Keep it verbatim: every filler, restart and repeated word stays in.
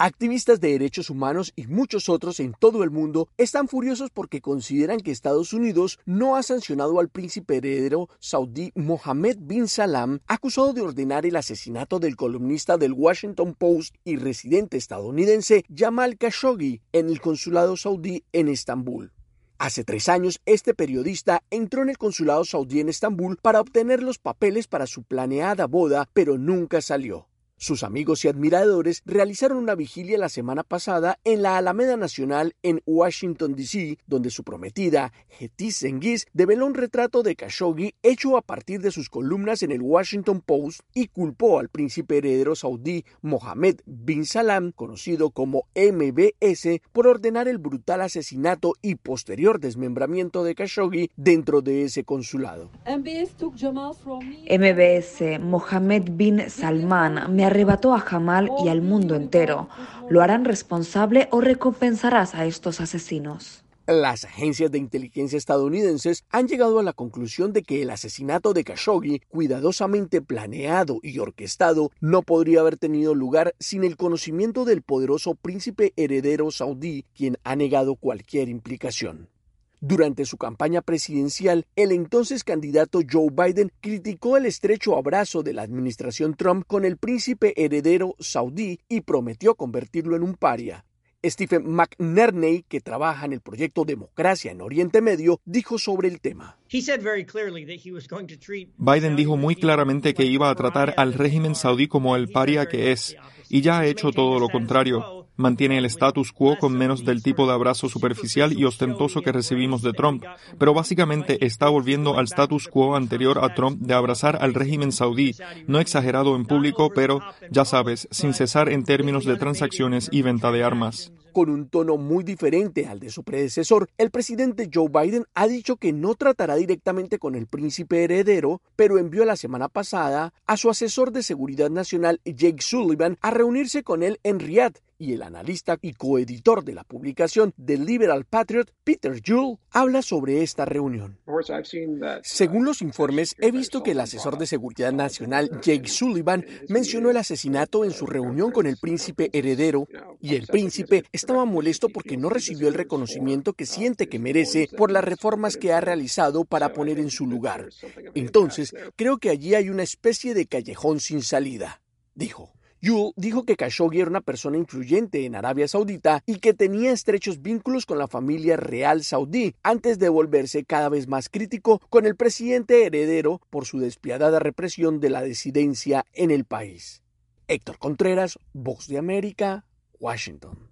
Activistas de derechos humanos y muchos otros en todo el mundo están furiosos porque consideran que Estados Unidos no ha sancionado al príncipe heredero saudí Mohammed bin Salman, acusado de ordenar el asesinato del columnista del Washington Post y residente estadounidense Jamal Khashoggi en el consulado saudí en Estambul. Hace tres años, este periodista entró en el consulado saudí en Estambul para obtener los papeles para su planeada boda, pero nunca salió. Sus amigos y admiradores realizaron una vigilia la semana pasada en la Alameda Nacional en Washington, D C, donde su prometida, Hetice Cengiz, develó un retrato de Khashoggi hecho a partir de sus columnas en el Washington Post y culpó al príncipe heredero saudí Mohammed bin Salman, conocido como M B S, por ordenar el brutal asesinato y posterior desmembramiento de Khashoggi dentro de ese consulado. M B S, Mohammed bin Salman, me arrebató a Jamal y al mundo entero. ¿Lo harán responsable o recompensarás a estos asesinos? Las agencias de inteligencia estadounidenses han llegado a la conclusión de que el asesinato de Khashoggi, cuidadosamente planeado y orquestado, no podría haber tenido lugar sin el conocimiento del poderoso príncipe heredero saudí, quien ha negado cualquier implicación. Durante su campaña presidencial, el entonces candidato Joe Biden criticó el estrecho abrazo de la administración Trump con el príncipe heredero saudí y prometió convertirlo en un paria. Stephen McNerney, que trabaja en el proyecto Democracia en Oriente Medio, dijo sobre el tema. Biden dijo muy claramente que iba a tratar al régimen saudí como el paria que es, y ya ha hecho todo lo contrario. Mantiene el status quo con menos del tipo de abrazo superficial y ostentoso que recibimos de Trump, pero básicamente está volviendo al status quo anterior a Trump de abrazar al régimen saudí, no exagerado en público, pero, ya sabes, sin cesar en términos de transacciones y venta de armas. Con un tono muy diferente al de su predecesor, el presidente Joe Biden ha dicho que no tratará directamente con el príncipe heredero, pero envió la semana pasada a su asesor de seguridad nacional Jake Sullivan a reunirse con él en Riad, y el analista y coeditor de la publicación The Liberal Patriot, Peter Jewell, habla sobre esta reunión. Según los informes, he visto que el asesor de seguridad nacional Jake Sullivan mencionó el asesinato en su reunión con el príncipe heredero, y el príncipe estaba molesto porque no recibió el reconocimiento que siente que merece por las reformas que ha realizado para poner en su lugar. Entonces, creo que allí hay una especie de callejón sin salida, dijo. Yul dijo que Khashoggi era una persona influyente en Arabia Saudita y que tenía estrechos vínculos con la familia real saudí, antes de volverse cada vez más crítico con el presidente heredero por su despiadada represión de la disidencia en el país. Héctor Contreras, Voz de América, Washington.